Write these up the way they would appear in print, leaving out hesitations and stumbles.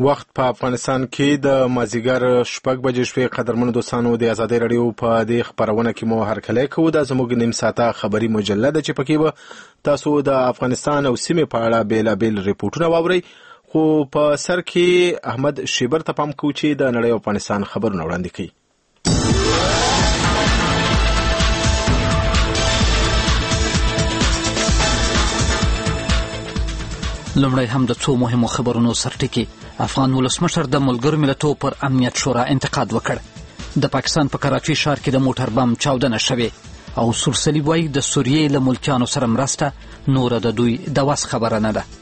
وخت په افغانستان کې د مازیګر 6 بجې شوې. قدرمنو دوستانو، د ازادۍ رادیو په دې خبرونه کې مو هرکلی کوو. دا زموږ نیم ساعته خبري مجله ده چې پکې به تاسو د افغانستان او سیمې په اړه بیلابیل ریپورټونه واورئ. خو په سر کې احمد شیبر ته پام کوو چې د نړۍ او افغانستان خبرونه وړاندې کوي. لومړی هم د څو مهمو خبرونو سرټکی. افغان ولسمشر د ملګرو ملتونو پر امنیت شورا انتقاد وکړ. د پاکستان په کراچۍ ښار کې د موټر بم چاودنه شوې او سورسلي وایي د سوریې له ملکیانو سره مرسته نوره د دوی د وس خبره نه ده.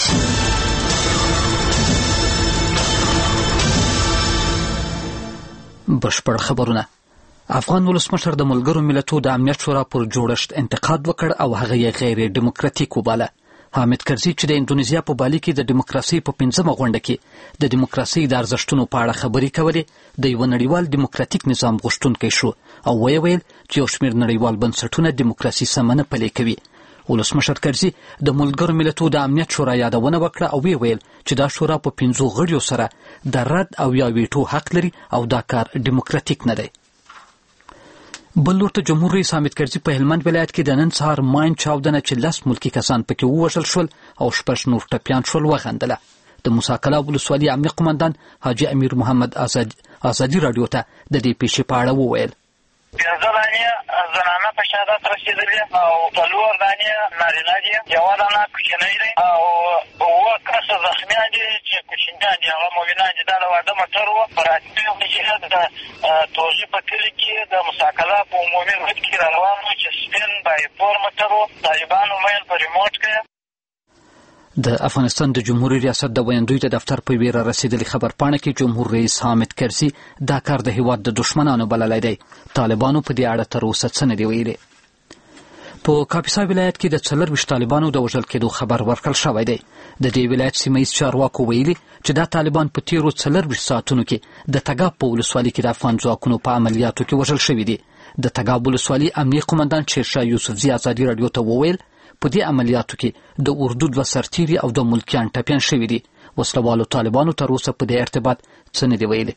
بشپړ خبرونه. افغان ولسمشر د ملګرو ملتونو د امنیت شورا پر جوړښت انتقاد وکړ او هغه یې غیر ډیموکراتیک وباله. حامد کرزي چې د اندونیزیا په بالي کې د دیموکراسي په 15مه غونډه کې د دیموکراسي د ارزښتونو په اړه خبرې کولې، د یو نړیوال دیموکراتیک نظام غوښتونکی شو او ویل چې یو شمېر نړیوال بنسټونه دیموکراسي سمه نه پلي کوي. ولسمشر کرزي د ملګرو ملتونو د امنیت شورا یادونه وکړه او ویل چې دا شورا په 15 غړیو سره د رد او یا ویټو حق لري او دا کار دیموکراتیک نه دی. بل لور ته جمهور رئیس حامد کرزي په هلمند ولایت کې د نن سهار ماین چاودنه چې 10 ملکي کسان پکې ووژل شول او 6 نور ټپیان شول وغندله. د موسی کلاب ولسوالي امنیه قومندان حاجي امیر محمد ازادي رادیو ته د دې پیښې په اړه وویل. 15 دانې زنانه په شهادت رسېدلې او 4 دانې نارینه دي، 1 دانه کوچنی دی او 9 کسه زخمیان دي چې کوچنیان دي، هغه مؤمنان دي. دا له واده موټر وو په راتلونکي کې د توغي په کلي کې د مساکله په عمومي روډ کې را روان وو چې سپین بایپور موټر وو. طالبانو میل په ریموټ کې. د افغانستان د جمهوریت ریاست د ویاندوی د دفتر په ویره رسیدلې خبرپاڼه کې جمهور رئیس حامد کرزي دا کار د هیواد د دشمنانو بللی دی. طالبانو په دې اړه تر اوسه څه نه دي ویلي. په کاپیسا ولایت کې د 24 طالبانو د وژل کېدو خبر ورکړل شوی دی. د دې ولایت سیمهییز چارواکو ویلي چې دا طالبان په تیرو 24 ساعتونو کې د تګاب په ولسوالي کې د افغان ځواکونو په عملیاتو کې وژل شوي دي. د تګاب ولسوالي امنیه قومندان شیرشاه یوسفزي ازادي رادیو ته وویل په دې عملیاتو کې د اردو 2 سرتیري او د ملکیان ټپیان شوي دي. وسلوالو طالبانو تر اوسه په دې ارتباط څه نه دي ویلي.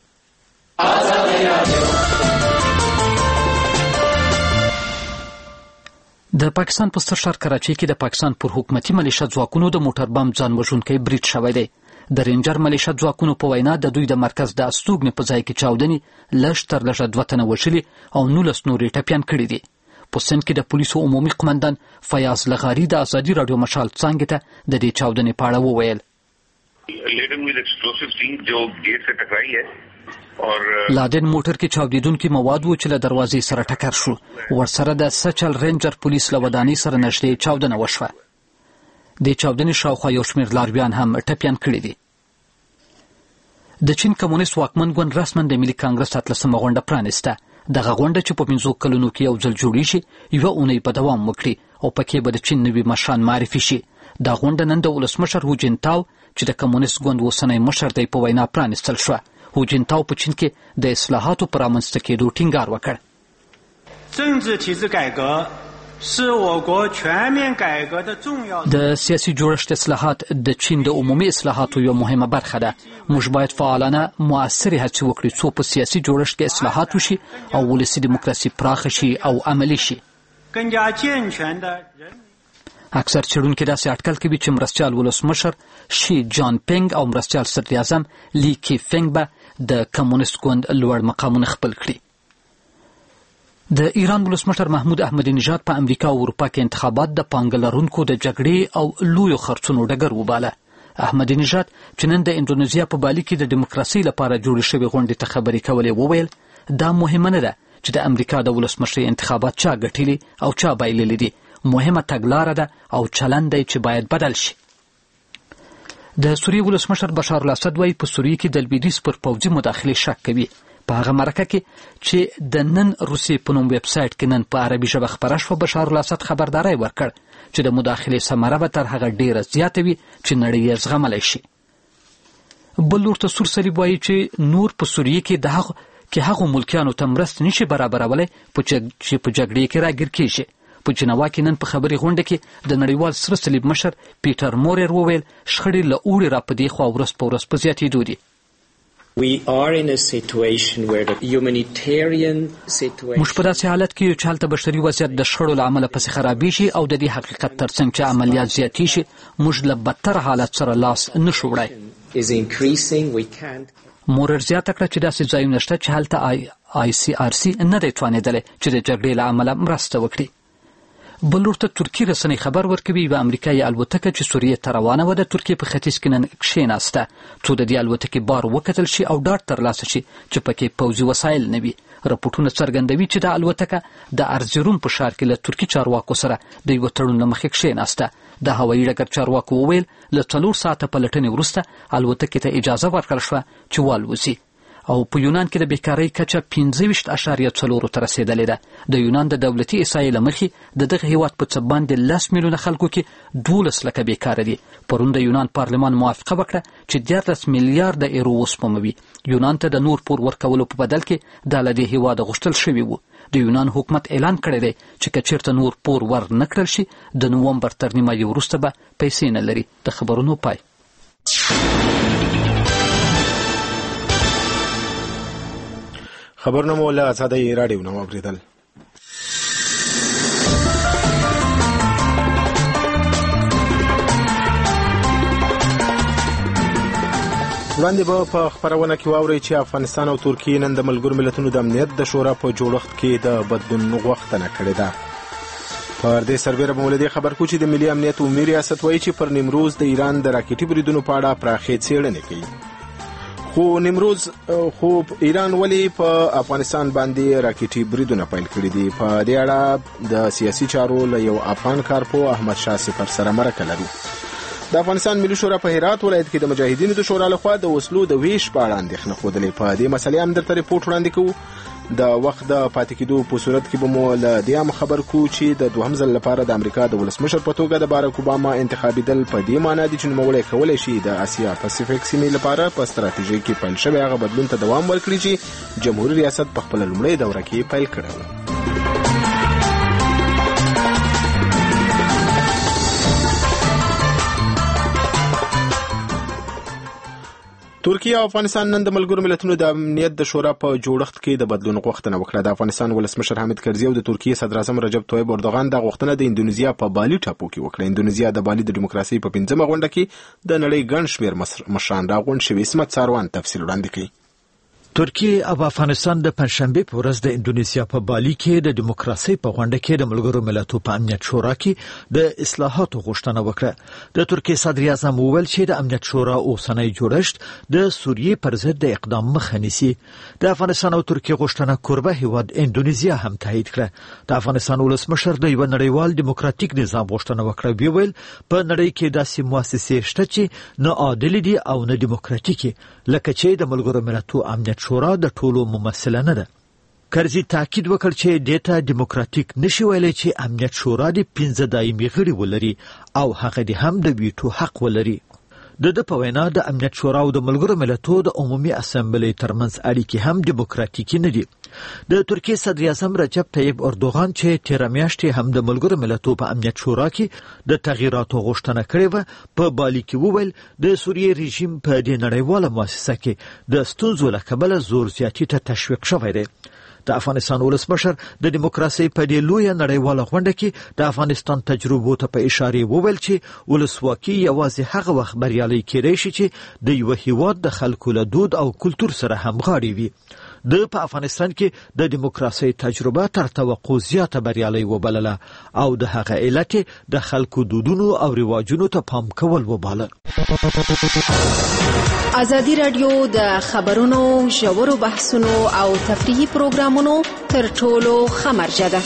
د پاکستان په ستر ښار کراچۍ کې د پاکستان پر حکومتي ملیشه ځواکونو د موټر بم ځان وژونکی برید شوی دی. د رینجر ملیشه ځواکونو په وینا د دوی د مرکز د استوګنې په ځای کې چاودنې لږ تر لږه 2 تنه وژلي او 19 نورې ټپیان کړي دي. په سند کې د پولیسو عمومي قمندان فیاض لغاري د ازادي رادیو مشال څانګې ته د دې چاودنې په اړه وویل. لادن موټر کې چاودیدونکي مواد و چې له دروازې سره ټکر شو. ورسره د سچل رینجر پولیس له ودانۍ سره نږدې چاودنه وشوه. د چاودنې شاوخوا یو شمېر لارویان هم ټپیان کړي دي. د چین کمونیست واکمن ګوند رسما د ملي کانګرس 13مه غونډه پرانیسته. دغه غونډه چې په 15 کلونو کې یو ځل جوړیږي 1 اونۍ به دوام وکړي او پکې به د چین نوي مشران معرفي شي. دا غونډه نن د ولسمشر هو جنتاو چې د کمونیست ګوند اوسنی مشر دی په وینا پرانیستل شوه. هو جنتاو په چین کې د اصلاحاتو پر رامنځته کېدو ټینګار وکړ. د سیاسي جوړښت اصلاحات د چین د عمومي اصلاحاتو یو مهمه برخه ده. موږ باید فعالانه مؤثرې هڅې وکړو څو په سیاسي جوړښت کې اصلاحات وشي او ولسي دیموکراسي پراخه شي او عملي شي. اکثر څېړونکي داسې اټکل کوي چې مرستیال ولسمشر شي جان پینګ او مرستیال صدر اعظم لی کی فنګ به د کمونیست ګوند لوړ مقامونه خپل کړي. د ایران ولسمشر محمود احمدی نژاد په امریکا او اروپا کې انتخابات د پانګه لرونکو د جګړې او لویو خرڅونو ډګر وباله. احمدی نژاد چې نن د اندونیزیا په بالي کې د دیموکراسۍ لپاره جوړې شوې غونډې ته خبرې کولې وویل دا مهمه نه ده چې د امریکا د ولسمشرۍ انتخابات چا ګټلي او چا بایللي دي. مهمه تګلاره ده او چلند دی چې باید بدل شي. د سوریې ولسمشر بشار الاسد وایي په سوریې کې د لویدیځ پر پوځي مداخلې شک کوي. په هغه مرکه کې چې د نن روسیې په نوم ویب سایټ کې نن په عربي ژبه خپره شوه بشار الاسد خبرداری ورکړ چې د مداخلې ثمره به تر هغه ډیره زیاته وي چې نړۍ یې زغملی شي. بل لور ته سورسلي وایي چې نور په سوریې کې هغو ملکیانو ته مرستې نشي برابرولی چې په جګړې کې راګیر کېږي. په جنوا کې نن په خبري غونډه کې د نړیوال سره صلیب مشر پیټر مورر وویل شخړې له اوړي را پدې خو ورځ په ورځ په زیاتېدو دي. We are in a situation where the humanitarian situation موږ په داسې حالت کې یو چې هلته بشري وضعیت د شخړو له امله پسې خرابې شي او د دې حقیقت ترڅنګ چې عملیات زیاتې شي موږ له بدتر حالت سره لاس نشو وړی. مورر زیاته کړه چې داسې ځایونه شته چې هلته ICRC نه دی توانېدلی چې د جګړې له امله مرسته وکړي. بل لور ته ترکیې رسنۍ خبر ورکوي یوه امریکایي الوتکه چې سوریې ته روانه وه د ترکیې په ختیځ کې نن کښېناسته څو د دې الوتکې بار وکتل شي او ډاډ ترلاسه شي چې پکې پوځي وسایل نه وي. راپورټونه څرګندوي چې دا الوتکه د ارزیروم په ښار کې له ترکي چارواکو سره د یوه تړون له مخې کښېناسته. د هوایي ډګر چارواکو وویل له 4 ساعته پلټنې وروسته الوتکې ته اجازه ورکړل شوه چې والوځي. او په یونان کې د بیکارۍ کچه 15.4 ته رسیدلې ده. د یونان د دولتي احصایې له مخې د دغه هیواد په څه باندې 10 میلیونه خلکو کې 12 لکه بیکاره دي. پرون د یونان پارلمان موافقه وکړه چې 13 میلیارډ یورو وسپموي. یونان ته د نور پور ورکولو په بدل کې دا له دې هیواده غوښتل شوي وو. د یونان حکومت اعلان کړی دی چې که چېرته نور پور ور نه کړل شي د نومبر تر نیمایي وروسته به پیسې نه لري. د خبرونو پای. خبرونه مو له آزادۍ راډیو نه واورېدل. وړاندې به په خبرونه کې واورئ چې افغانستان او ترکیې نن د ملګرو ملتونو د امنیت د شورا په جوړښت کې د بدلون غوښتنه کړې ده. پر دې سربیره به مو له دې خبر کوو چې د ملي امنیت عمومي ریاست وایي چې پر نیمروز د ایران د راکټي بریدونو په اړه پراخې څېړنې کوي. خو ایران ولې په افغانستان باندې راکټي بریدونه پیل کړي دي؟ په دې اړه د سیاسي چارو له یو افغان کارپوه احمد شاه صفر سره مرکه لرو. د افغانستان ملي شورا په هرات ولایت کې د مجاهدینو د شورا لخوا د وسلو د ویش په اړه اندېښنه ښودلې. په دې مسلې هم درته ریپورټ وړاندې کوو. د وخت د پاتې کېدو په صورت کې به مو له دې هم خبر کوو چې د دوهم ځل لپاره د امریکا د ولسمشر په توګه د باراک اوباما انتخابېدل په دې معنی دي چې نوموړی کولی شي د اسیا پاسفیک سیمې لپاره په ستراتیژۍ کې پیل شوی هغه بدلون ته دوام ورکړي چې جمهوري ریاست په خپله لومړۍ دوره کې پیل کړی و. ترکیه او افغانستان نن د ملګرو ملتونو د امنیت د شورا په جوړښت کې د بدلون غوښتنه وکړه. د افغانستان ولسمشر حامد کرزي او د ترکیه صدر اعظم رجب طیب اردوغان د غوښتنه د اندونیزیا په بالي ټاپو کې وکړه. اندونیزیا د بالي د ډیموکراسي په 5مه غونډه کې د نړۍ ګڼ شمېر مشران راغونډ شوي. اسمت ساروان تفصیل وړاندې کوي. ترکیه او افغانستان د پنځشنبه په ورځ د اندونیزیا په بالي کې د دیموکراسي په غونډه کې د ملګرو ملتونو په امنیت شورا کې د اصلاحاتو غوښتنه وکړه. د ترکیه صدر اعظم وویل چې د امنیت شورا اوسنۍ جوړښت د سوریې پر ضد د اقدام مخه نیسي. د افغانستان او ترکیه غوښتنه کوربه هیواد اندونیزیا هم تایید کړه. د افغانستان ولسمشر د یو نړیوال دیموکراتیک نظام غوښتنه وکړه. ویل په نړۍ کې داسې مؤسسې شته چې نه عادل دي او نه دیموکراتیکي لکه چې د ملګرو ملتونو امنیت شورا د ټولو ممثله نه ده. کرزي تاکید وکړ چې دیتا دیموکراتیک نشي ویلای چې امنیت شورا د 15 دایمي غړي ولري او هغه د هم د ویټو حق ولري. د په وینا د امنیت شورا او د ملګرو ملتونو د عمومي اسمبلی ترمنځ اړیکې هم دیموکراتیکي نه دي. د ترکیه صدر اعظم رجب طیب اردوغان چې تیر میاشتې هم د ملګرو ملتونو په امنیت شورا کې د تغییراتو غوښتنه کړې و په بالي کې وویل د سوریې رژیم په دې نړیواله مؤسسه کې د ستونزو له کبله زور زیاتی ته تشویق شوی دی. د افغانستان ولسمشر د دیموکراسي په دې لویه نړیواله غونډه کې د افغانستان تجربو ته په اشاره وویل چې ولسواکي یوازې هغه وخت بریالۍ کېدای شي چې د یو هیواد د خلکو له دود او کلتور سره همغاړې وي. د په افغانستان کې د دیموکراسي تجربه تر توقع زیاته بریالۍ وبلله او د هغه علت د خلکو دودونو او رواجونو ته پام کول وباله. ازادي رادیو د خبرونو ژورو بحثونو او تفریحي پروګرامونو تر ټولو ښه مرجع ده.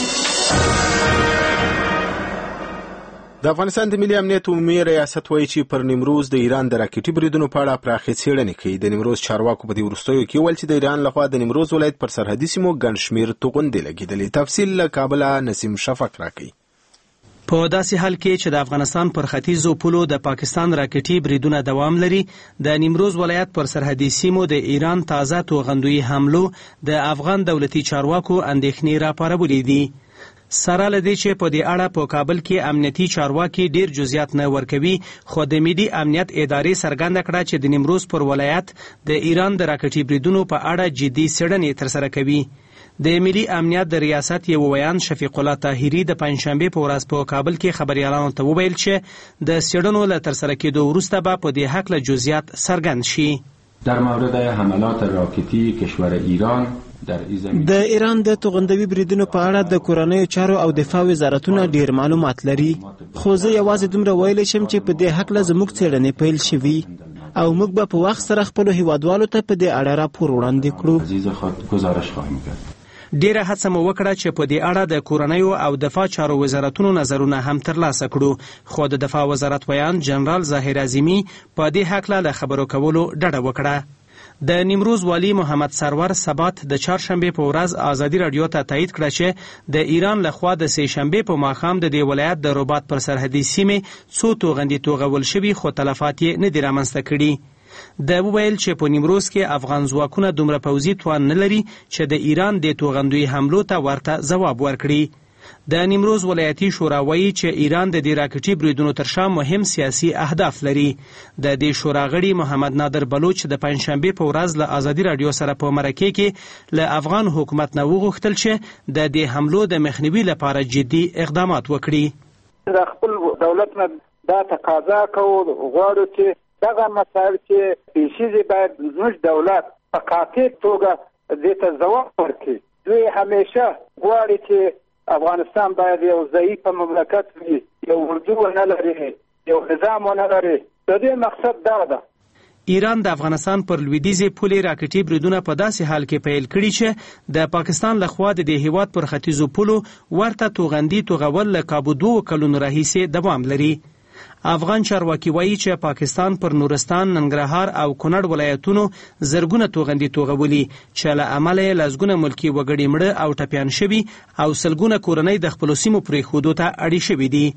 د افغانستان د ملي امنیت عمومي ریاست وایي چې پر نیمروز د ایران د راکټي بریدونو په اړه پراخې څېړنې کوي. د نیمروز چارواکو په دې وروستیو کې ویل چې د ایران لخوا د نیمروز ولایت پر سرحدي سیمو ګڼ شمېر توغندې لګېدلې. تفصیل له کابله نسیم شفق راکوي. په داسې حال کې چې د افغانستان پر ختیځو پولو د پاکستان راکټي بریدونه دوام لري، د نیمروز ولایت پر سرحدي سیمو د ایران تازه توغندوي حملو د افغان دولتي چارواکو اندېښنې راپارولې دي. سره له دې چې په دې اړه په کابل کې امنیتي چارواکي ډیر جزئیات نه ورکوي، خو د ملي امنیت ادارې څرګنده کړه چې د نیمروز پر ولایت د ایران د راکټي بریدونو په اړه جدي څېړنې ترسره کوي. د ملي امنیت د ریاست یو ویان شفیق الله طاهري د پنځشنبه په ورځ په کابل کې خبريالانو ته وویل چې د څېړنو له ترسره کېدو وروسته به په دې حق له جزئیات څرګند شي. در مورد حملات راکټي کشور ایران د ایران د توغندوي بریدونو په اړه د کورنیو چارو او دفاع وزارتونه ډیر معلومات لري، خو زه یوازې دومره ویلی شم چې په دې حق له زموږ څېړنې پیل شوي او موږ به په وخت سره خپلو هیوادوالو ته په دې اړه راپور وړاندې کړو. ډیره هڅه مو وکړه چې په دې اړه د کورنیو او دفاع چارو وزارتونو نظرونه هم ترلاسه کړو، خو د دفاع وزارت ویان جنرال ظاهر اعظمي په دې حق له خبرو کولو ډډه وکړه. د نیمروز والی محمد سرور ثبات د چهارشنبه په ورځ ازادي رادیو ته تایید کړه چې د ایران لخوا د سه شنبه په ماښام د دې ولایت د رباط پر سرحدي سیمې څو توغندي توغول شوي خو تلفات یې نه دي رامنځته کړي. د وویل چې په نیمروز کې افغان ځواکونه دومره پوځي توان نه لري چې د ایران د توغندوي حملو ته ورته ځواب ورکړي. د نیمروز ولایتي شورا وایي چې ایران د دې راکټي بریدونو تر شا مهم سیاسي اهداف لري. د دې شورا غړي محمد نادر بلوچ د پنځشنبه په ورځ له ازادي رادیو سره په مرکه کې له افغان حکومت نه وغوښتل چې د دې حملو د مخنیوي لپاره جدي اقدامات وکړي. د خپل دولت نه دا تقاضا کوو غواړو چې دغه مسایل چې پیشیزي باید زموږ دولت په قاطع توګه دې ته ځواب ورکړي. دوی همیشه غواړي چې افغانستان باید یو ضعیف مملکت وي، یو اردو ونه لري، یو نظام ونه لري. د دې مقصد دا ده. ایران د افغانستان پر لویدیځې پولې راکټي بریدونه په داسې حال کې پیل کړي چې د پاکستان لخوا د دې هیواد پر ختیځو پولو ورته توغندي توغول له کابو 2 کلونو راهیسې دوام لري. افغان چارواکي وایي چې پاکستان پر نورستان، ننګرهار او کونړ ولایتونو زرګونه توغندي توغولي چې له امله یې لسګونه ملکي وګړي مړه او ټپیان شوي او سلګونه کورنۍ د خپلو سیمو پرېښودو ته اړې شوي دي.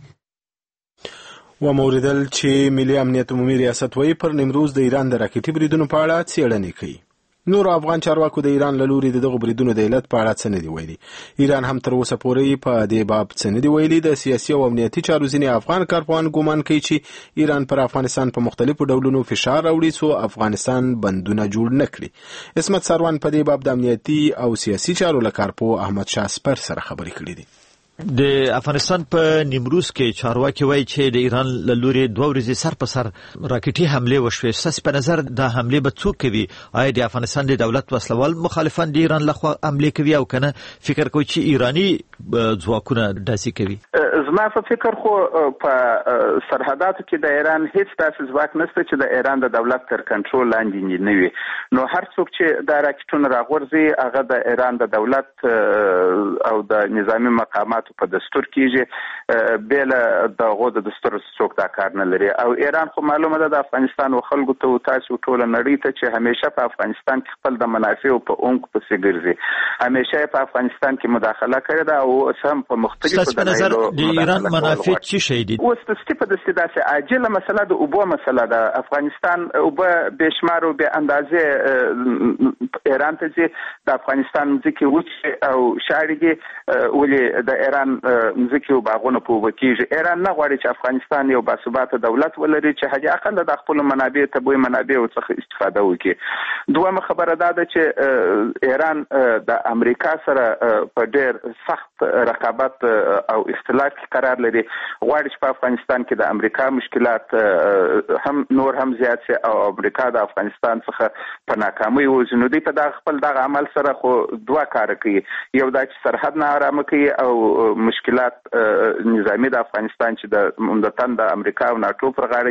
وموریدل چې ملي امنیت عمومي ریاست وایي پر نیمروز د ایران د راکټي بریدونو په اړه څېړنې کوي. نور افغان چارواکو د ایران له لوري دغه بریدونو د علت په اړه څه نه دي ویلي. ایران هم تر اوسه پورې په دې باب څه نه دي ویلي. د سیاسي او امنیتي چارو ځینې افغان کارپوهان ګومان کوي چې ایران پر افغانستان په مختلفو ډولونو فشار راوړي څو افغانستان بندونه جوړ نه کړي. عصمت سروان په دې باب د امنیتي او سیاسي چارو له کارپوه احمد شاه سپر سره خبرې کړې دي. د افغانستان په نیمروز کې چارواکي وایي چې د ایران له لوري 2 ورځې سر په سر راکټي حمله وشوه. ستاسو په نظر د حمله به څوک کوي؟ آیا د افغانستان د دولت وسلوال مخالفان د ایران لخوا حمله کوي او کنه فکر کوي چې ایرانی ځواکونه داسې کوي؟ زما په فکر خو په سرحداتو کې د ایران هیڅ داسې ځواک نشته چې د ایران د دولت تر کنټرول لاندې نه وي. نو هر څوک چې د راکټونو راغورځي هغه د ایران د دولت او د نظامی مقامات په دستور کېږي، بیل دغه د دستور څوک دا کار نه لري. او ایران خو معلومه ده د افغانستان او خلکو ته تاسو ټول نړۍ ته چې همیشه په افغانستان کې خپل د منافعو په اونګ پسې ګرځي، همیشه په افغانستان کې مداخله کړې ده او سم په مختلفو دلایلو د ایران منافع څه شي دي؟ اوس د ستې په داسې عاجله مسله د اوبو مسله ده. افغانستان اوبه بشمار او به اندازې ایران ته چې د افغانستان ځکه وچ او شاړګي ولې د ایران ځکه او باغونه په وبو کېږي. ایران نه غواړي چې افغانستان یو باثباته دولت ولري چې حد اقل د خپل منابع طبيعي منابع څخه استفاده وکړي. دویمه خبره ده چې ایران د امریکا سره په ډېر سخت رقابت او اختلاف کې قرار لري. غواړي چې په افغانستان کې د امریکا مشکلات هم نور هم زیات شي او امریکا د افغانستان څخه په ناکامۍ وځي. نو دوی په دغه خپل دغه عمل سره خو دوه کار کوي. یو دا چې سرحد نه آرام کوي او مشکلات نظامی د افغانستان چې د عمدتاً د امریکا او ناتو پر غاړه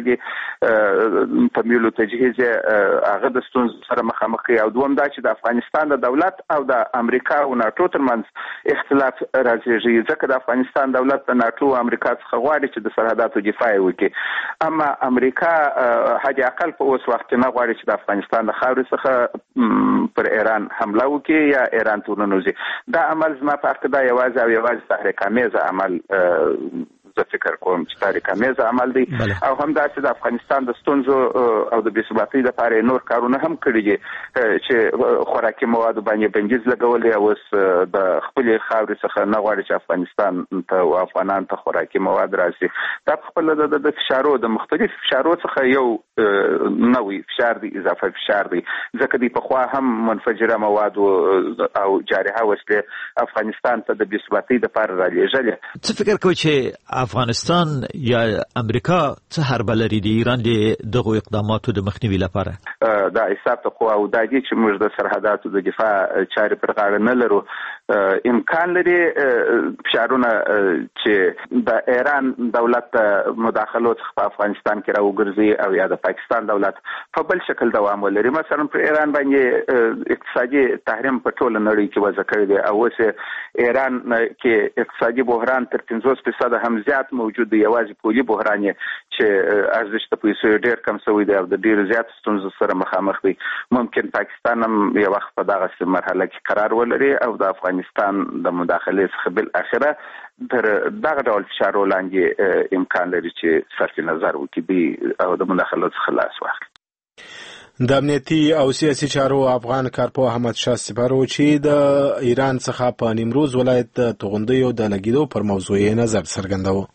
دي په میلو تجهیز هغه د ستونزو سره مخامخ کوي. او دوم دا چې د افغانستان د دولت او د امریکا او ناتو ترمنځ اختلاف راځي، ځکه د افغانستان دولت د ناتو او امریکا څخه غواړي چې د سرحداتو دفاع وکړي، اما امریکا حد اقل په اوس وخت نه غواړي چې د افغانستان د خاورې څخه پر ایران حمله وکړي یا ایران ته ورننوځي. دا عمل زما په عقیده یوازې تحریک آمیز عمل زه فکر کوم چې تاریخ امیز عمل دی او همداسې د افغانستان د ستونزو او د بېثباتۍ لپاره نور کارونه هم کړي دي چې خوراکي موادو باندې بندیز لګولې او اوس د خپلې خاورې څخه نه غواړي چې افغانستان ته او افغانان ته خوراکي مواد راشي. دا خپل د فشارو د مختلف فشارو څخه یو نوې فشار دی، اضافه فشار دی، ځکه دی پخوا هم منفجره مواد او جارحه وسلې افغانستان ته د بېثباتۍ لپاره رالیږلې. څه فکر کوئ چې افغانستان یا امریکا څه حربه لري د ایران د دغو اقداماتو د مخنیوي لپاره؟ دا حساب ته خو او دا دي چې موږ د سرحداتو د دفاع چارې پر غاړه نه لرو. امکان لري فشارونه چې د ایران دولت مداخلو څخه په افغانستان کې راوګرځي او یا د پاکستان دولت په بل شکل دوام ولري. مثلا پر ایران باندې اقتصادي تحریم په ټوله نړۍ کې وضع کړی دی او اوس ایران کې اقتصادي بحران تر 50% هم زیات موجود دی. یوازې پولي بحران چې ارزښت د پیسو ډېر کم شوی دی او د ډېر زیات ستونزو سره مخامخ دی. ممکن پاکستان هم یو وخت په دغه مرحله کې قرار ولري او د افغانستان د مداخلې څخه بل اخره تر دغه ډول فشارو لاندې امکان لري چې صرف نظر وکړي او د مداخلو څخه لاس واخلي. د امنیتي او سیاسي چارو افغان کارپوه احمد شاه سپارو چې د ایران څخه په نیمروز ولایت د توغندیو د لګیدو پر موضوع نظر څرګنداوه.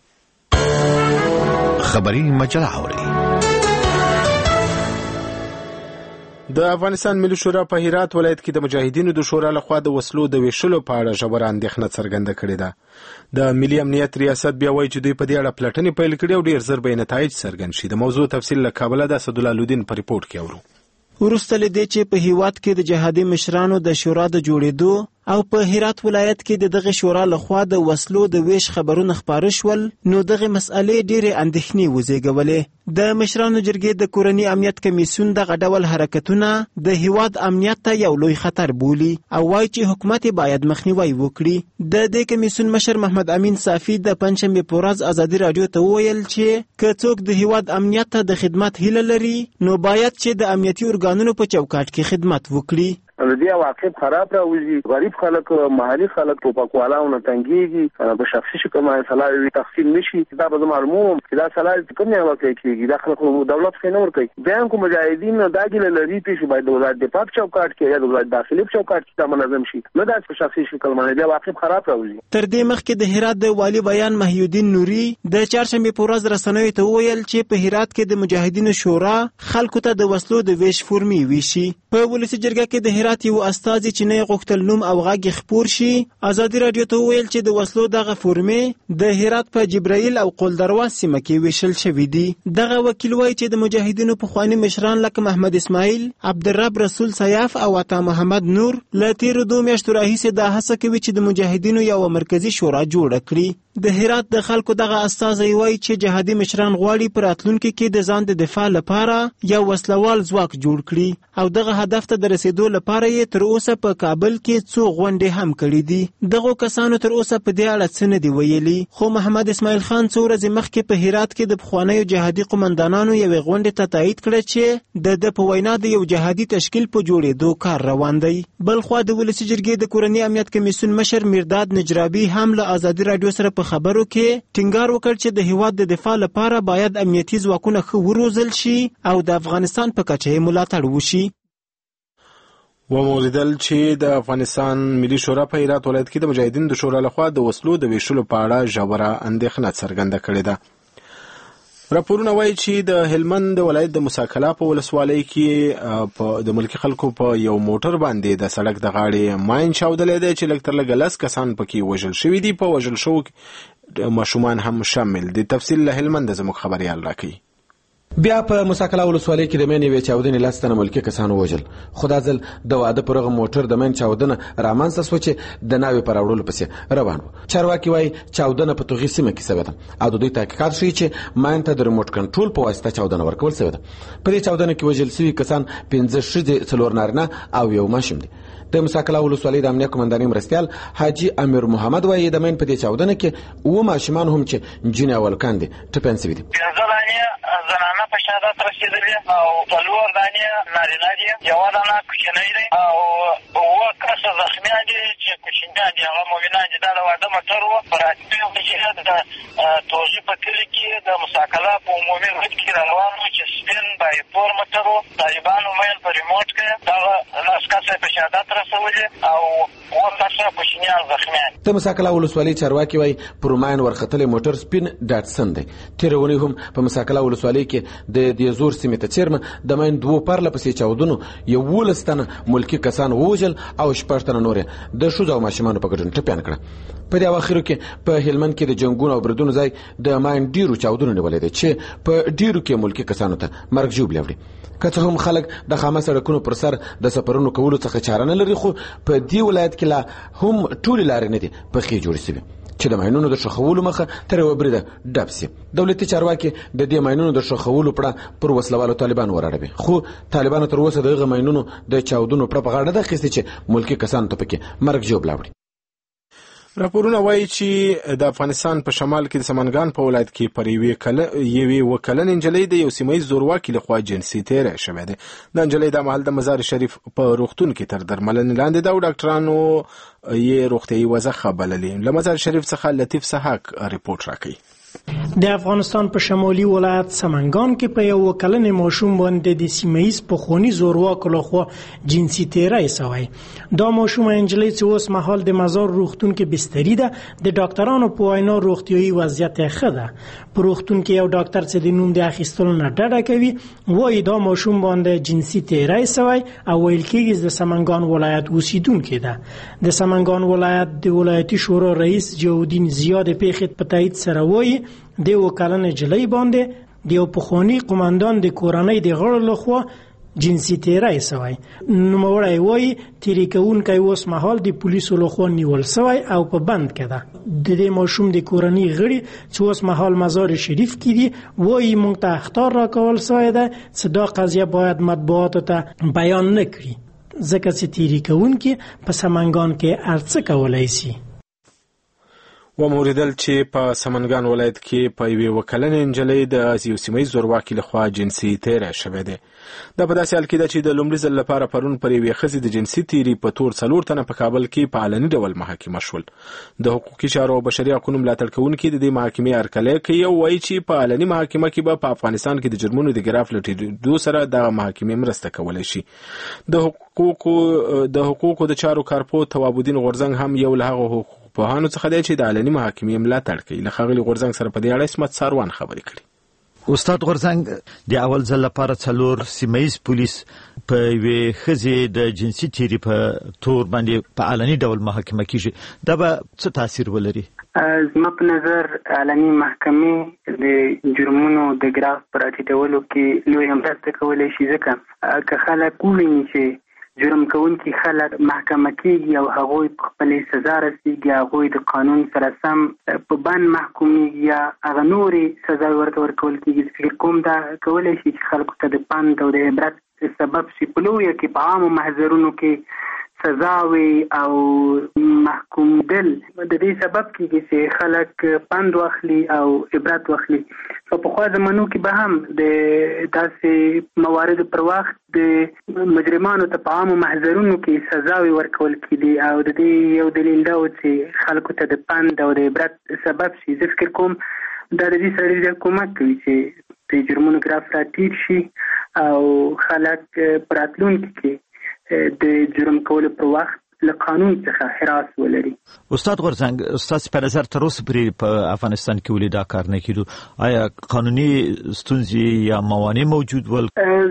خبری مجله اوري. د افغانستان ملي شورا په هرات ولایت کې د مجاهدینو د شورا لخوا د وسلو د ویشلو په اړه ژوره اندېښنه څرګنده کړې ده. د ملي امنیت ریاست بیا وایي چې دوی په دې اړه پلټنې پیل کړي او ډېر زر به نتایج څرګند شي. د موضوع تفصیل له کابله د اسدالله الدین په ریپورت کې اورو. وروسته له دې چې په هیواد کې د جهادي مشرانو د شورا د جوړېدو او په هرات ولایت کې د دغه شورا لخوا د وسلو د ویش خبرونه خپاره شول، نو دغه مسئلې ډېرې اندېښنې وزېږولې. د مشرانو جرګې د کورني امنیت کمیسیون دغه ډول حرکتونه د هیواد امنیت ته یو لوی خطر بولي او وایي چې حکومت باید مخنیوی وکړي. د دې کمیسیون مشر محمد امین صافي د پنځشنبې په ورځ ازادي راډیو ته وویل چې که څوک د هیواد امنیت ته د خدمت هیله لري نو باید چې د امنیتي ارګانونو په چوکاټ کې خدمت وکړي. دې واقعیت خراب راوځي، غریب خلک محلي خلک ټوپکوالانو تنګيږي، په شخصي شکل باندې سلاوي تقسیم نشي. دا به معلومه چې دا سلاوي کوم نه واقع کیږي، دا خلک دولت څخه نه ورکوي. بیان کوم مجاهدین دا ګل لري چې باید د وزارت دفاع چوکاټ کې یا د وزارت داخلي چوکاټ کې منظم شي، نه دا په شخصي شکل باندې. دا واقعیت خراب راوځي. تر دې مخکې د هرات د والی بیان محی الدین نوري د چهارشنبې په ورځ رسنیو ته وویل چې په هرات کې د مجاهدینو شورا خلکو ته د وسلو د ویش فورمې ویشي. په ولسی جرګه کې د هرات یو استازي چې نه غوښتل نوم او غږ خپور شي، ازادي راډیو ته ویل چې د وسلو دغه فورمې د هرات په جبرائیل او قلدرواز سیمه کې ویشل شوې دي. دغه وکیل وایي چې د مجاهدینو پخواني مشران لکه محمد اسماعیل، عبدالرب رسول سیاف او عطا محمد نور له تیرو 2 میاشتو راهیسې دا هڅه کوي چې د مجاهدینو یو مرکزی شورا جوړه کړي. د هرات د خلکو دغه استازي وایي چې جهادي مشران غواړي په راتلونکي کې د ځان د دفاع لپاره یو وسلوال ځواک جوړ کړي او دغه هدف ته د رسیدو لپاره یې تر اوسه په کابل کې څو غونډې هم کړې دي. دغه کسانو تر اوسه په دې اړه څه نه دي ویلي، خو محمد اسماعیل خان څو ورځې مخکې په هرات کې د پخوانیو جهادي قومندانانو یوې غونډې ته تایید کړه چې د په وینا د یو جهادي تشکیل په جوړېدو کار روان دی. بل خوا د ولسی جرګې د کورني امنیت کمیسیون مشر میرداد نجرابي هم له ازادي راډیو سره په خبرو کې ټینګار وکړ چې د هیواد د دفاع لپاره باید امنیتي ځواکونه ښه وروزل شي او د افغانستان په کچه ملاتړ وشي. ومولیدل چې د افغانستان ملي شورا په هرات ولایت کې د مجاهدینو د شورا لخوا د وسلو د ویشلو په اړه ژوره اندېښنه څرګنده کړې ده. راپورونه وایي چې د هلمند ولایت د موساکلا په ولسوالۍ کې د ملکي خلکو په یو موټر باندې د سړک د غاړې ماین چاودلې ده چې لږ تر لږه 10 کسان پکې وژل شوي دي. په وژل شوو ماشومان هم شامل دي. تفصیل له هلمند زموږ خبريال راکوي. بیا په موساکلا ولسوالۍ کې د مین یوې چاودنې لس تنه ملکي کسانو وژل. خو دا ځل د واده پر هغه موټر د مین چاودنه رامنځته شوه چې د ناوې په راوړلو پسې روان و. چارواکي وایي چاودنه په توغي سیمه کې شوې ده او د دوی تحقیقات ښیي چې ماین ته د ریموټ کنټرول په واسطه چاودنه ورکول شوې ده. په دې چاودنه کې وژل شوي کسان 15 ښځې، 4 نارینه او 1 ماشوم دي. د موساکلا ولسوالۍ د امنیه قومندانۍ مرستیال حاجي امیر محمد وایي د مین په دې چاودنه کې 2 ماشومان هم چې نجونې او هلکان دي ټپیان شوي دي. زنانه په شهادت رسېدلې او 4 دانې نارینه دي، 1 دانه کوچنی دی او 2 کسه زخمیان دي چې کوچنیان دي هغه مؤمنان دي دا د واده موټر و په راتلونکي کې د توغي په کلي کې د مساکله په عمومي غږ کې روان و چې سپین بایپور موټر و طالبانو میل په ریموټ کې دغه لاس کسه په شهادت رسولي او اووه کسه کوچنیان زخمیان. د مساکله ولسوالۍ چارواکي وایي پر ماین ورختلی موټر سپین ډاټسن دی. تېره اونۍ هم په مساکله ولسوالۍ کې د دې زور سیمې ته څیرمه د ماین دوو پرله پسې چاودنو 11 تنه ملکي کسان ووژل او 6 تنه نور د ښځو او ماشومانو په ګډون ټپیان کړه. په دې اواخرو کې په هلمند کې د جنګونو او بریدونو ځای د ماین ډیرو چاودنو نیولی دی چې په ډیرو کې ملکي کسانو ته مرګ ژوبلې وړي. که څه هم خلک د خامه سړکونو پر سر د سفرونو کولو څخه چاره نه لري، خو په دې ولایت کې لا هم ټولې لارې نه دي پخې جوړې شوي چې د ماینونو د ښخولو مخه تر یوه بریده ډب سي. دولتي چارواکي د دې ماینونو د ښخولو پړه پر وسلوالو طالبان وراړوي، خو طالبانو تر اوسه د هغه ماینونو د چاودنو پړه په غاړه ده اخیستې چې ملکي کسانو ته پکې مرګ ژوبله وړي. راپورونه وایي چې د افغانستان په شمال کې د سمنګان په ولایت کې پر یوې وکلن انجلۍ د یو سیمه ییز زورواکي لخوا جنسي تیری شوی دی. د انجلۍ د مهال د مزار شریف په روغتون کې تر درملنې لاندې ده او ډاکټرانو یې روغتیایي وضع ښه بللې. له مزار شریف څخه لطیف سحاق ریپورټ راکوي. د افغانستان په شمالي ولایت سمنګان کې په یو کلن ماشوم باندې د سیمه‌ایز پخوانی زورواکو لخوا جنسي تیری شوی. دا ماشوم انجلۍ چې اوس مهال د مزار روغتون کې بستري ده، د ډاکټرانو په وینا روغتیایي وضعیت یې ښه ده. په روغتون کې یو ډاکټر چې د نوم د اخیستلو نه ډډه کوي وایي دا ماشوم باندې جنسي تیری شوی او ویل کېږي د سمنګان ولایت اوسیدونکی ده. د سمنګان ولایت د ولایتي شورا رئیس جوادین زیاد پیښت په تایید سره وایي د وکالن جلۍ باندې د یو پخوانی قوماندان د کورنۍ د غړو لخوا جنسي تیری شوی. نوموړی وایي تیری کوونکی اوس مهال د پولیسو لخوا نیول شوی او په بند کې ده. د دې ماشوم د کورنۍ غړي چې اوس مهال مزار شریف کې دي وایي موږ ته اخطار راکول شوی ده چې دا قضیه باید مطبوعاتو ته بیان نه کړي ځکه چې تیری کوونکي په سمنګان کې هر څه کولی شي. وموریدل چې په سمنګان ولایت کې په یوې وکلن انجلۍ د یو سیمه ییز زورواکي لخوا جنسي تیری شوی دی. دا په داسې حال کې ده چې د لومړي ځل لپاره پرون پر یوې ښځې د جنسي تیري په تور 4 تنه په کابل کې په علني ډول محاکمه شول. د حقوقي چارو او بشري حقوقو ملاتړ کوونکي د دې محاکمې هرکلی کوي او وایي چې په علني محاکمه کې به په افغانستان کې د جرمونو د ګراف لټېدو سره د محاکمې مرسته کولی شي. د حقوقو د چارو کارپو توابالدین غورځنګ هم یو له هغو پوهانو څخه دی چې د علني محاکمې ملاتړ کوي. له ښاغلي غورځنګ سره په دې اړه عصمت ساروان خبرې کړي. استاد غورځنګ د اول ځل لپاره 4 سیمه‌ایز پولیس په یوې ښځې د جنسي تیري په تور باندې په علني ډول محاکمه کیږي. دا به څه تاثیر ولري؟ زما په نظر علني محکمې د جرمونو د ګراف پر راټیټولو کې لویه مرسته کولی شي ځکه که خلک وویني چې جرم کوونکي خلک محکمه کېږي او هغوی په خپلې سزا رسېږي، هغوی د قانون سره سم په بند محکومیږي یا هغه نورې سزاوې ورته ورکول کېږي. فکر کوم دا کولی شي چې خلکو ته د پند او د عبرت سبب شي. په لویه کې په عامو محضرونو کې سزاوي او محکومېدل د دې سبب کېږي چې خلک پند واخلي او عبرت واخلي. په پخوا زمانو کې به هم د داسې مواردو پر وخت د مجرمانو ته په عامو محضرونو کې سزاوي ورکول کېدي او د دې یو دلیل دا و چې خلکو ته د پند او د عبرت سبب شي. زه فکر کوم دا د دې سره ډېر کومک کوي چې د جرمونو ګراف راټیټ شي او خلک په راتلونکي کې د جرم کولو پر وخت له قانون څخه حراس ولري. استاد غورځنګ، ستاسو په نظر تر اوسه پورې په افغانستان کې ولې دا کار نه کېدو؟ آیا قانوني ستونزې یا موانع موجود ول؟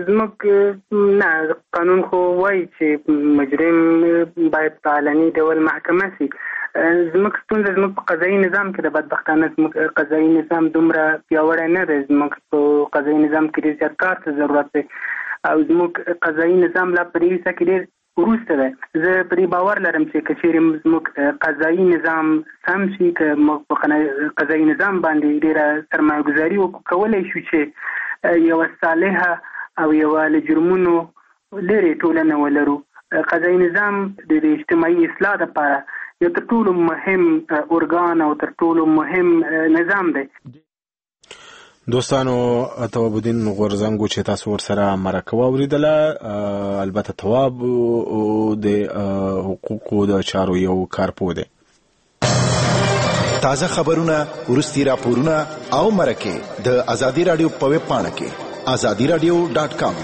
زموږ نه، قانون خو وایي چې مجرم باید په علني ډول محکمه شي. زموږ ستونزه زموږ په قضایي نظام کې د بدبختانه زموږ قضایي نظام دومره پیاوړی نه دی. زموږ په قضایي نظام کې ډېر زیات کار ته ضرورت دی او زموږ قضایي نظام لا په دې کې ډېر وروسته ده. زه پرې باور لرم چې که چېرې زموږ قضایي نظام سم شي، که موږ په قضایي نظام باندې ډېره سرمایه ګزاري وکولی شو چې یوه صالحه او یوه له جرمونو لرې ټولنه ولرو. قضایي نظام د اجتماعي اصلاح لپاره یو تر ټولو مهم ارګان او تر ټولو مهم نظام دی. دوستانو توابالدین غورزنګ چې تاسو ورسره مرکه واوریدله، البته تواب د حقوقو د چارو یو کارپوه دی. تازه خبرونه، ورستي راپورونه او مرکه د ازادي رادیو په ویب پاڼه کې azadiradio.com.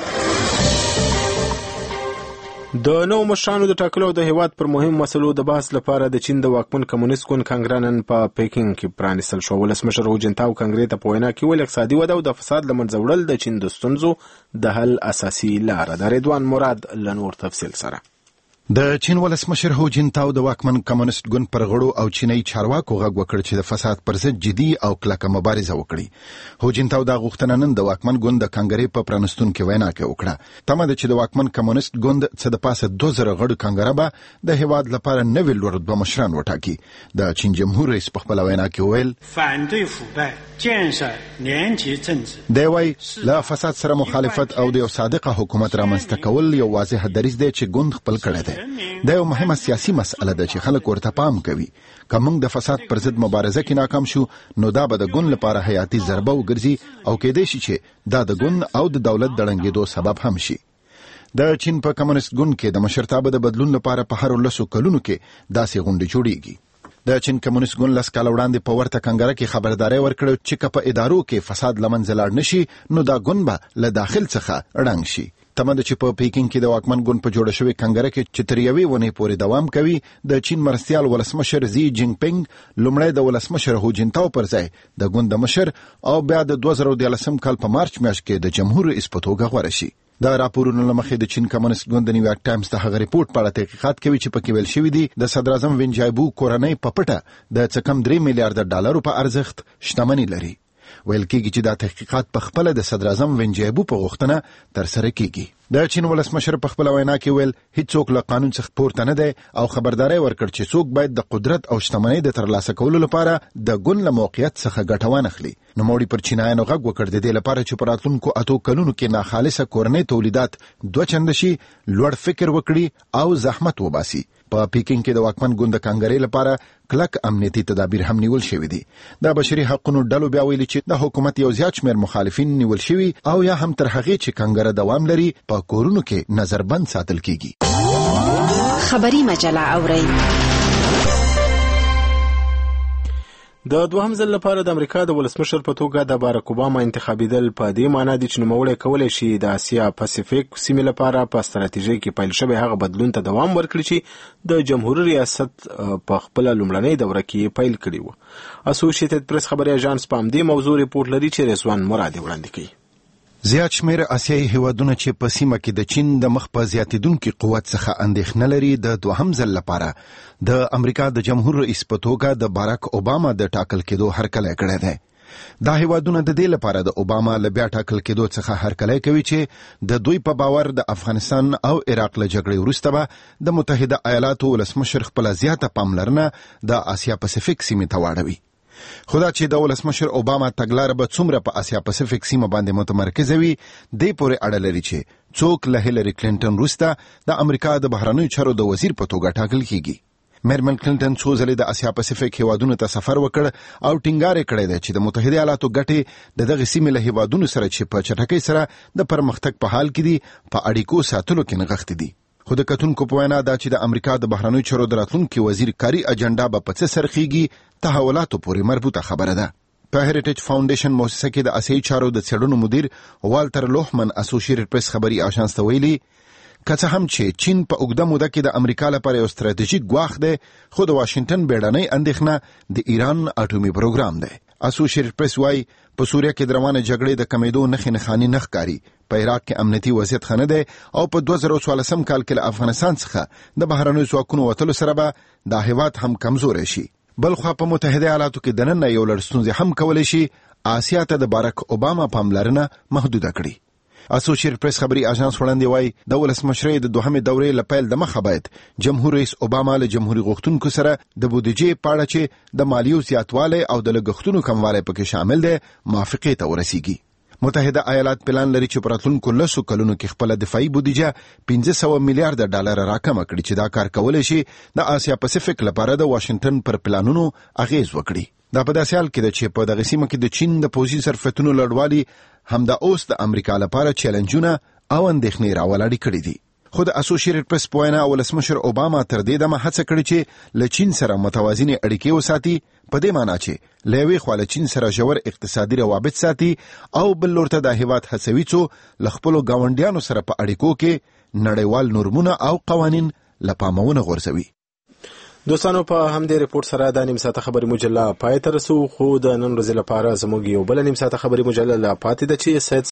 د نو مشرانو د ټاکلو د هیواد پر مهم مسلو د بحث لپاره د چین د واکمن کمونیست ګوند کانګره نن په پیکینګ کې پرانیستل شو. ولسمشر هو جنتاو کانګرې ته په وینا کې ویل اقتصادي وده او د فساد له منځه وړل د چین د ستونزو د حل اساسي لاره ده. رضوان مراد له نور تفصیل سره. د چین ولسمشر هو جنتاو د واکمن کمونیست ګوند پر غړو او چینی چارواکو غږ وکړ چې د فساد پر ضد جدي او کلکه مبارزه وکړي. هو جنتاو د غوښتنه نن د واکمن ګوند د کانګرې په پرانستون کې وینا کې وکړه. تمه ده چې د واکمن کمونیست ګوند څخه د پاسه 2000 غړو کانګره به د هیواد لپاره نوې لوړ رتبه مشران وټاکي. د چین جمهور رئیس په خپل وینا کې ویل دی وایي له فساد سره مخالفت او د یو صادقه حکومت رامنځته کول یو واضح دریځ دی چې ګوند خپل کړی دی. دا یو مهمه سیاسي مسأله ده چې خلک ورته پام کوي. که موږ د فساد پر ضد مبارزه کې ناکام شو نو دا به د ګوند لپاره حیاتي ضربه وګرځي او کېدای شي چې دا د ګوند او د دولت د ړنګېدو سبب هم شي. د چین په کمونیست ګوند کې د مشرتابه د بدلون لپاره په هر 10 کلونو کې داسې غونډې جوړیږي. د چین کمونیست ګوند لس کاله وړاندې په ورته کانګره کې خبرداري ورکړه چې که په ادارو کې فساد لمنځه لاړ نشي نو دا ګوند به له داخل څخه ړنګ شي. تمه ده چې په پیکینګ کې د واکمن ګوند په جوړه شوې کانګره کې چې تر یوې ونې پورې دوام کوي د چین مرستیال ولسمشر زی جینګ پینګ لومړی د ولسمشر هو جنتاو پر ځای د ګوند مشر او بیا د 2013 کال په مارچ میاشت کې د جمهور رئیس په توګه غوړه شي. دا راپورونه لمخې د چین کمونیست ګوند د نیویارک ټایمز ته هغه ریپورت په اړه تحقیقات کوي چې پکې ویل شوی دی د صدر اعظم وین جایبو کورنۍ په پټه د څه کم 3 میلیارډ ډالرو په ارزښت شتمني لري. ویل کېږي چې دا تحقیقات په خپل د صدر اعظم وین جایبو په غوښتنه تر سره کیږي. د چین ولسمشر په خپل وینا کې ویل هیڅوک له قانون څخه پورته نه دی او خبرداري ورکړ چې څوک باید د قدرت او شتمنۍ د ترلاسه کولو لپاره د ګوند له موقعیت څخه ګټه وانخلي. نوموړي پر چینایانو غږ وکړ د دې لپاره چې په راتلونکو 8 کلونو کې ناخالصه کورنۍ تولیدات 2 چنده شي، لوړ فکر وکړي او زحمت وباسي. په پیکینګ کې د واکمن ګوند کانګرې لپاره کلک امنیتي تدابیر هم نیول شوي دي. د بشري حقوقو ډلو بیا ویلي چې د حکومت یو زیات شمېر مخالفین نیول شوي او یا هم تر هغې چې کانګره دوام لري په کورونو کې نظربند ساتل کیږي. خبري مجله اورئ. د دوهم ځل لپاره د امریکا د ولسمشر په توګه د باراک اوباما انتخابېدل په دې معنی دي چې نوموړی کولی شي د اسیا پاسفیک سیمې لپاره په ستراتیژۍ کې پیل شوی هغه بدلون ته دوام ورکړي چې د جمهوریت ریاست په خپل لومړنۍ دوره کې پیل کړی و. اسوسییټډ پریس خبري اژانس په همدې موضوع ریپورت لري چې رضوان مرادي وړاندې کوي. زیات شمېر آسیایي هیوادونه چې په سیمه کې د چین د مخ په زیاتېدونکي قوت څخه اندېښنه لري د دوهم ځل لپاره د امریکا د جمهور رئیس په توګه د باراک اوباما د ټاکل کېدو هرکلی کړی دی. دا هیوادونه د دې لپاره د اوباما له بیا ټاکل کېدو څخه هرکلی کوي چې د دوی په باور د افغانستان او عراق له جګړې وروسته به د متحده ایالاتو ولسمشر خپله زیاته پاملرنه د آسیا پاسفیک سیمې ته واړوي. خدا چې د ولسمشر اوباما تګلاره به څومره په آسیا پاسفیک سیمه باندې متمرکزه وي دې پورې اړه لري چې څوک له هیلری کلینټن وروسته د امریکا د بهرنیو چارو د وزیر په توګه ټاکل کیږي. میرمن کلینټن څو ځلې د آسیا پاسفیک هیوادونو ته سفر وکړ او ټینګار کړی دی چې د متحده ایالاتو ګټې د دغه سیمې له هیوادونو سره چې په چټکۍ سره د پرمختګ په حال کې دي په اړیکو ساتلو کې نغښتې دي. خو د کتونکو په وینا دا چې د امریکا د بهرنیو چارو د راتلونکي وزیر کاري اجنډا به په څه سرخیږي تحولاتو پورې مربوطه خبره ده. په هریټیج فاونډیشن موسسه کې د آسیایي چارو د څېړنو مدیر والتر لوهمن اسوسییټډ پریس خبري اژانس ته ویلي که څه هم چې چین په اوږده موده کې د امریکا لپاره یو ستراتیژیک ګواښ دی خو د واشنگټن بیړنۍ اندېښنه د ایران اټومي پروګرام دی. اسوسییټډ پریس وايي په سوریه کې د روانه جګړې د کمیدو نښې نښانې نه ښکاري. په عراق کې امنیتي وضعیت ښه نه دی او په 2014 کال کې له افغانستان څخه د بهرنیو ځواکونو وتلو سره به دا هیواد هم کمزوری شي. بلخوا په متحده ایالاتو کې دننه یو لړ ستونزې هم کولی شي آسیا ته د باراک اوباما پاملرنه محدوده کړي. اسوسییټډ پریس خبري اژانس وړاندې وایي د ولسمشرۍ د دوهمې دورې له پیل د مخه باید جمهور رئیس اوباما له جمهوري غوښتونکو سره د بودیجې په اړه چې د مالیو زیاتوالی او د لګښتونو کموالی پکې شامل دی موافقې ته ورسیږي. متحده ایالات پلان لري چې په راتلونکو 10 کلونو کې خپل دفاعي بودیجه 500 میلیارډ ډالر راکمه کړي چې دا کار کولی شي د آسیا پاسفیک لپاره د واشنگټن پر پلانونو اغیز وکړي. دا په داسې حال کې ده چې په دغه سیمه کې د چین د پوځي ظرفیتونو لوړوالي همدا اوس د امریکا لپاره چیلنجونه او اندېښنې راولاړې کړې دي. خو د اسوسییټډ پریس په وینا ولسمشر اوباما تر دې دمه هڅه کړې چې له چین سره متوازنې اړیکې وساتي، په دې معنی چې له یوې خوا له چین سره ژور اقتصادي روابط ساتي او بل لور ته د هیواد هڅوي څو له خپلو ګاونډیانو سره په اړیکو کې نړیوال نورمونه او قوانین له پامه ونه غورځوي. دوستانو په همدې ریپورت سره د نیم ساعته خبري مجله پای ته رسو، خو د نن ورځې لپاره زموږ یو بل نیم ساعته خبري مجله لا پاتې ده چې سید